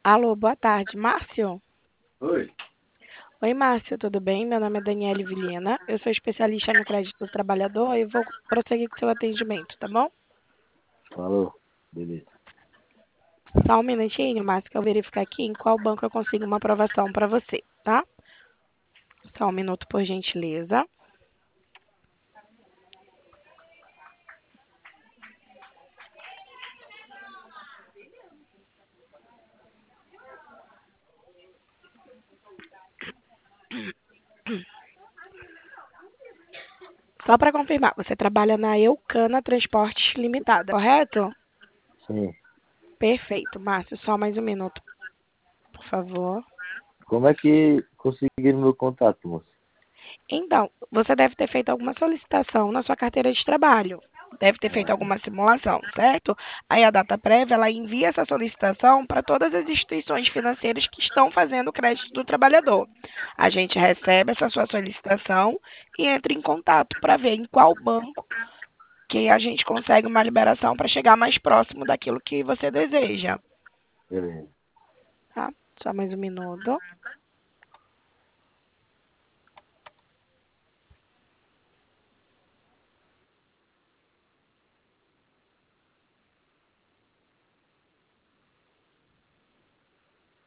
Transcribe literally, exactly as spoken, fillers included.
Alô, boa tarde, Márcio? Oi, Oi, Márcio, tudo bem? Meu nome é Daniele Vilhena, eu sou especialista no crédito do trabalhador e vou prosseguir com o seu atendimento, tá bom? falou. Beleza. Só um minutinho, Márcio, que eu verificar aqui em qual banco eu consigo uma aprovação para você, tá? Só um minuto, por gentileza. Só para confirmar, você trabalha na Eucana Transportes Limitada, correto? Sim. Perfeito, Márcio, só mais um minuto, por favor. Como é que conseguiram meu contato, moço? Então, você deve ter feito alguma solicitação na sua carteira de trabalho. Deve ter feito Ah, alguma simulação, certo? Aí a data prévia, ela envia essa solicitação para todas as instituições financeiras que estão fazendo o crédito do trabalhador. A gente recebe essa sua solicitação e entra em contato para ver em qual banco que a gente consegue uma liberação para chegar mais próximo daquilo que você deseja. beleza. Tá? Só mais um minuto.